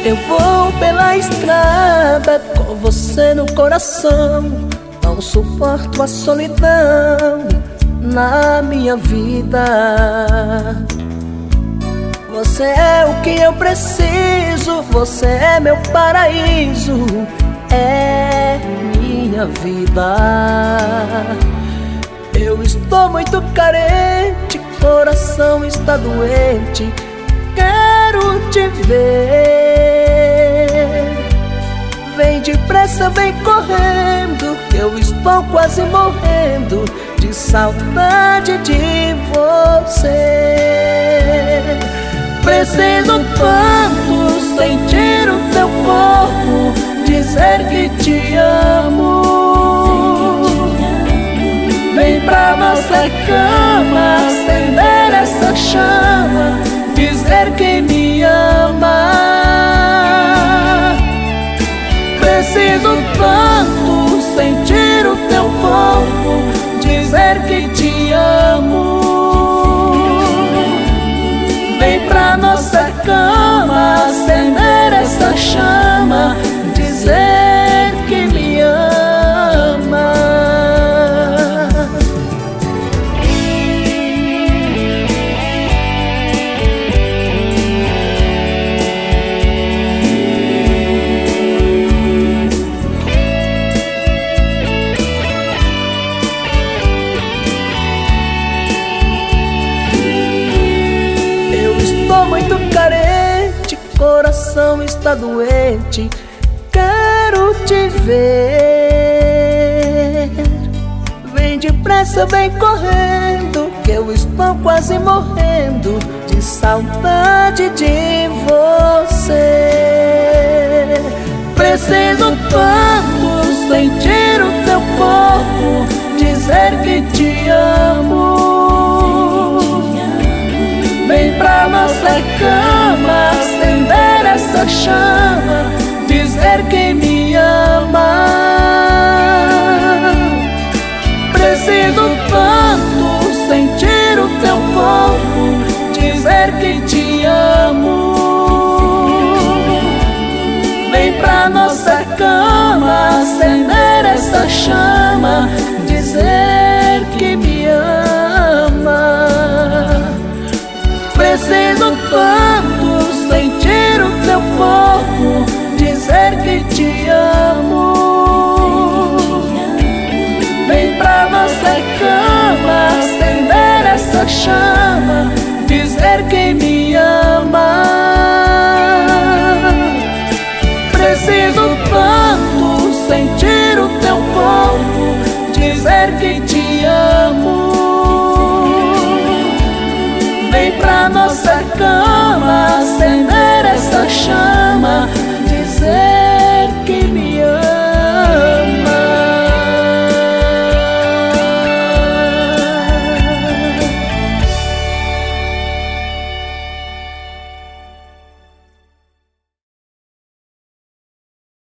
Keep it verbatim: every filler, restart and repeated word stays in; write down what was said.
Eu vou pela estrada com você no coração. Não suporto a solidão na minha vida. Você é o que eu preciso, você é meu paraíso, é minha vida. Eu estou muito carente, coração está doente, quero te ver. Vem depressa, vem correndo, que eu estou quase morrendo de saudade de você. Preciso tanto sentir o teu corpo, dizer que te amo. Vem pra nossa cama, acender essa chama, dizer que me ama. Preciso tanto sentir o teu corpo, dizer que te amo. Vem pra nossa cama, acender essa chama, dizer que me ama. Muito carente, coração está doente, quero te ver. Vem depressa, vem correndo, que eu estou quase morrendo de saudade de você. Preciso tanto sentir o teu corpo, dizer que te amo. Vem pra nossa cama, acender essa chama, dizer que me ama. Preciso tanto sentir o teu corpo, dizer que te amo. Vem pra nossa cama, acender essa chama, dizer que me ama. Preciso tanto sentir o teu corpo, dizer que te amo. Vem pra nossa cama, acender essa chama, dizer que me ama. Preciso tanto sentir o teu corpo, dizer que te amo. Vem pra nossa cama, acender essa chama,